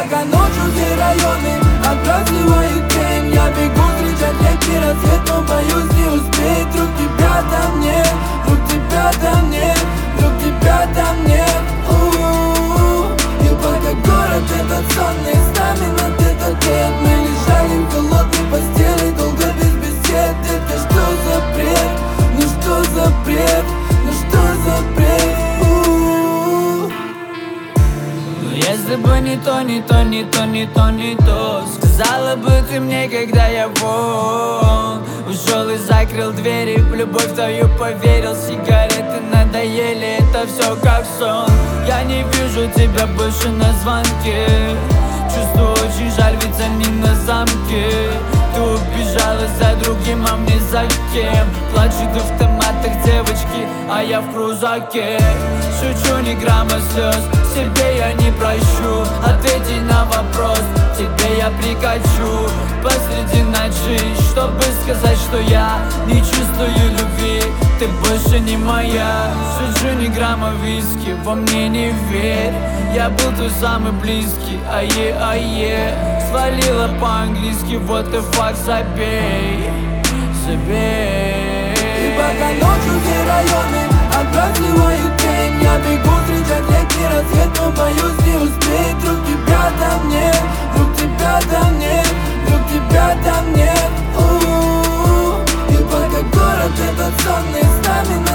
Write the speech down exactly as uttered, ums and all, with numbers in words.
пока ночью все районы отбрасывают тень, я бегу встречать легкий рассвет, но боюсь не успеть. Вдруг тебя там нет, вдруг тебя там нет, вдруг тебя там нет. У-у-у. И пока город этот сонный с нами на тет-а-тет, мы лежали в холодной постели долго без бесед. Это что за бред? Ну что за бред? Ну что за бред? У-у-у. Ну если бы не то, не то, не то, не то, не то, сказала бы ты мне, когда я вон ушел и закрыл двери, в любовь твою поверил. Сигареты надоели, это все как сон. Я не вижу тебя больше на звонке, чувствую очень жаль, ведь они на замке. Ты убежала за другим, а мне за кем? Плачут в автоматах девочки, а я в крузаке. Шучу, ни грамма слез, себе я не прощу. Ответи на вопрос, тебе я прикачу посреди ночи, чтобы сказать, что я не чувствую любви. Ты больше не моя. Шучу, ни грамма виски, во мне не верь. Я был твой самый близкий, ае, ае. Свалила по-английски, вот и факт, забей, забей. И пока ночью все районы отбрасывают тень, я бегу встречать легкий рассвет, но боюсь не успеть. Вдруг тебя там нет, вдруг тебя там нет, вдруг тебя там нет. У-у-у. И пока город этот сонный с нами